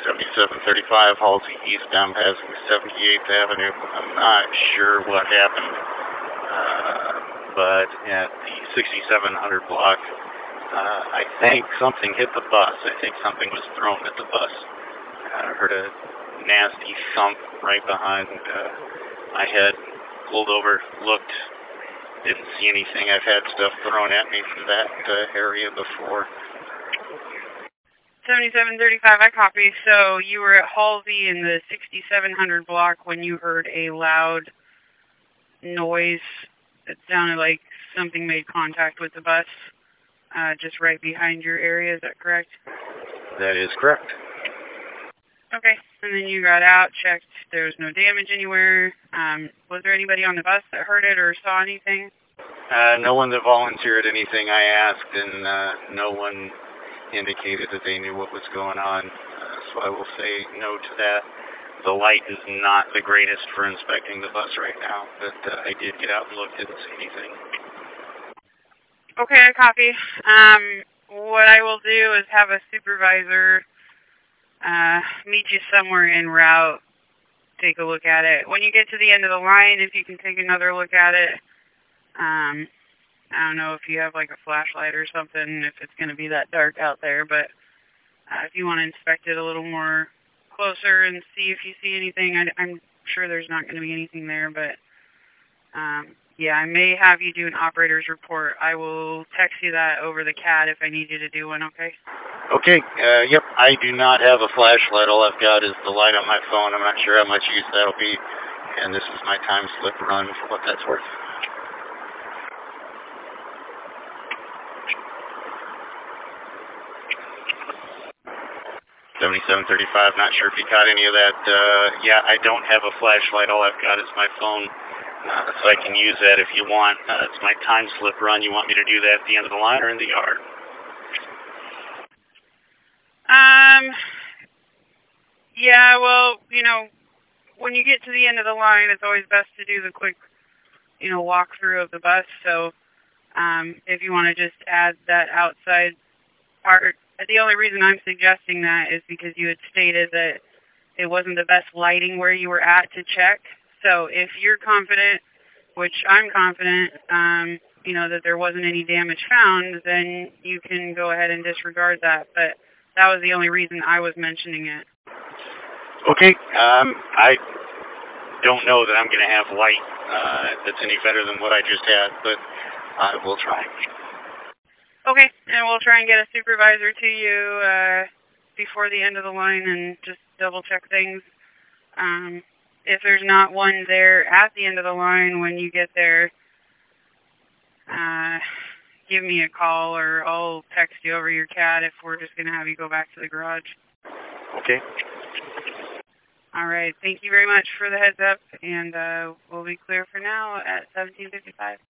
7735 Halsey eastbound passing 78th Avenue. I'm not sure what happened, but at the 6700 block, I think something hit the bus. I think something was thrown at the bus. I heard a nasty thump right behind my head. Pulled over, looked, didn't see anything. I've had stuff thrown at me from that area before. 7735, I copy. So you were at Halsey in the 6700 block when you heard a loud noise. It sounded like something made contact with the bus, just right behind your area. Is that correct? That is correct. Okay. And then you got out, checked. There was no damage anywhere. Was there anybody on the bus that heard it or saw anything? No one that volunteered anything. I asked, and no one indicated that they knew what was going on. So I will say no to that. The light is not the greatest for inspecting the bus right now, but I did get out and look, didn't see anything. Okay, I copy. What I will do is have a supervisor meet you somewhere en route, take a look at it. When you get to the end of the line, if you can take another look at it, I don't know if you have like a flashlight or something, if it's going to be that dark out there, but if you want to inspect it a little more closer and see if you see anything, I'm sure there's not going to be anything there, but yeah, I may have you do an operator's report. I will text you that over the CAD if I need you to do one, okay? Okay, yep, I do not have a flashlight. All I've got is the light on my phone. I'm not sure how much use that'll be, and this is my time slip run for what that's worth. $77.35, not sure if you caught any of that. Yeah, I don't have a flashlight. All I've got is my phone, so I can use that if you want. It's my time slip run. You want me to do that at the end of the line or in the yard? Yeah, well, you know, when you get to the end of the line, it's always best to do the quick, you know, walkthrough of the bus. So, if you want to just add that outside part, the only reason I'm suggesting that is because you had stated that it wasn't the best lighting where you were at to check. So if you're confident, which I'm confident, you know, that there wasn't any damage found, then you can go ahead and disregard that. But that was the only reason I was mentioning it. Okay, I don't know that I'm going to have light that's any better than what I just had, but I will try. Okay, and we'll try and get a supervisor to you before the end of the line and just double check things. If there's not one there at the end of the line when you get there, give me a call or I'll text you over your CAD if we're just going to have you go back to the garage. Okay. All right, thank you very much for the heads up, and we'll be clear for now at 17:55.